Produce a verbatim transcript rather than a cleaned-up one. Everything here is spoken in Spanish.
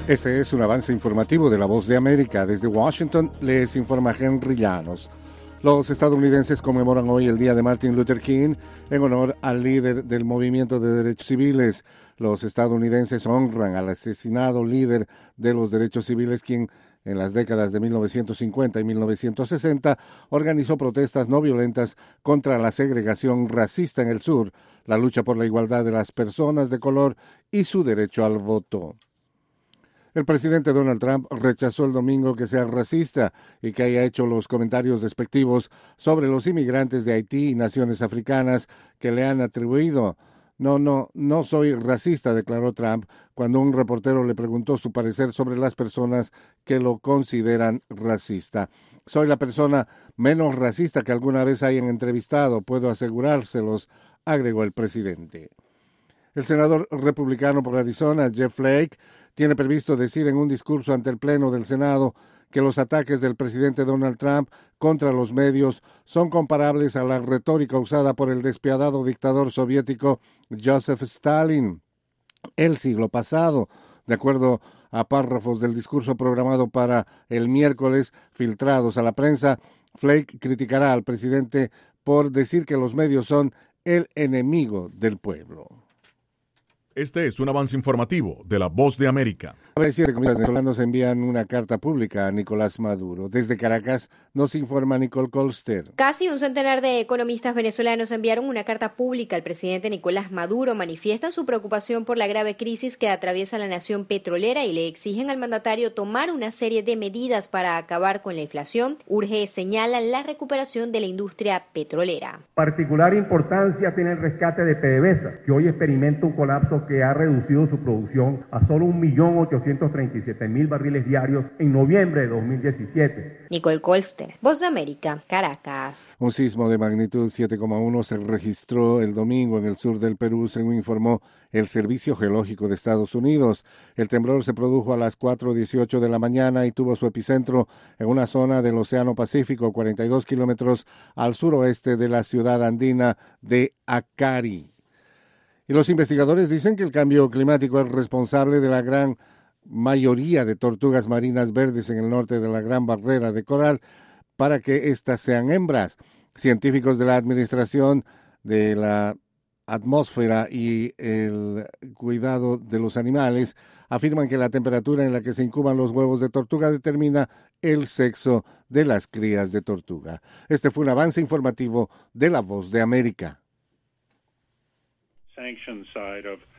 Este es un avance informativo de La Voz de América. Desde Washington les informa Henry Llanos. Los estadounidenses conmemoran hoy el día de Martin Luther King en honor al líder del movimiento de derechos civiles. Los estadounidenses honran al asesinado líder de los derechos civiles, quien en las décadas de mil novecientos cincuenta y mil novecientos sesenta organizó protestas no violentas contra la segregación racista en el sur, la lucha por la igualdad de las personas de color y su derecho al voto. El presidente Donald Trump rechazó el domingo que sea racista y que haya hecho los comentarios despectivos sobre los inmigrantes de Haití y naciones africanas que le han atribuido. No, no, no soy racista, declaró Trump cuando un reportero le preguntó su parecer sobre las personas que lo consideran racista. Soy la persona menos racista que alguna vez hayan entrevistado, puedo asegurárselos, agregó el presidente. El senador republicano por Arizona, Jeff Flake, tiene previsto decir en un discurso ante el Pleno del Senado que los ataques del presidente Donald Trump contra los medios son comparables a la retórica usada por el despiadado dictador soviético Joseph Stalin el siglo pasado. De acuerdo a párrafos del discurso programado para el miércoles filtrados a la prensa, Flake criticará al presidente por decir que los medios son el enemigo del pueblo. Este es un avance informativo de La Voz de América. Siete comisarios venezolanos envían una carta pública a Nicolás Maduro. Desde Caracas nos informa Nicole Colster. Casi un centenar de economistas venezolanos enviaron una carta pública al presidente Nicolás Maduro. Manifiestan su preocupación por la grave crisis que atraviesa la nación petrolera y le exigen al mandatario tomar una serie de medidas para acabar con la inflación. Urge, señalan, la recuperación de la industria petrolera. Particular importancia tiene el rescate de PDVSA, que hoy experimenta un colapso que ha reducido su producción a solo un millón ochocientos treinta y siete mil barriles diarios en noviembre de dos mil diecisiete. Nicole Colster, Voz de América, Caracas. Un sismo de magnitud siete coma uno se registró el domingo en el sur del Perú, según informó el Servicio Geológico de Estados Unidos. El temblor se produjo a las cuatro dieciocho de la mañana y tuvo su epicentro en una zona del Océano Pacífico, cuarenta y dos kilómetros al suroeste de la ciudad andina de Acari. Y los investigadores dicen que el cambio climático es responsable de la gran mayoría de tortugas marinas verdes en el norte de la Gran Barrera de Coral para que éstas sean hembras. Científicos de la Administración de la Atmósfera y el Cuidado de los Animales afirman que la temperatura en la que se incuban los huevos de tortuga determina el sexo de las crías de tortuga. Este fue un avance informativo de La Voz de América. Sanction side of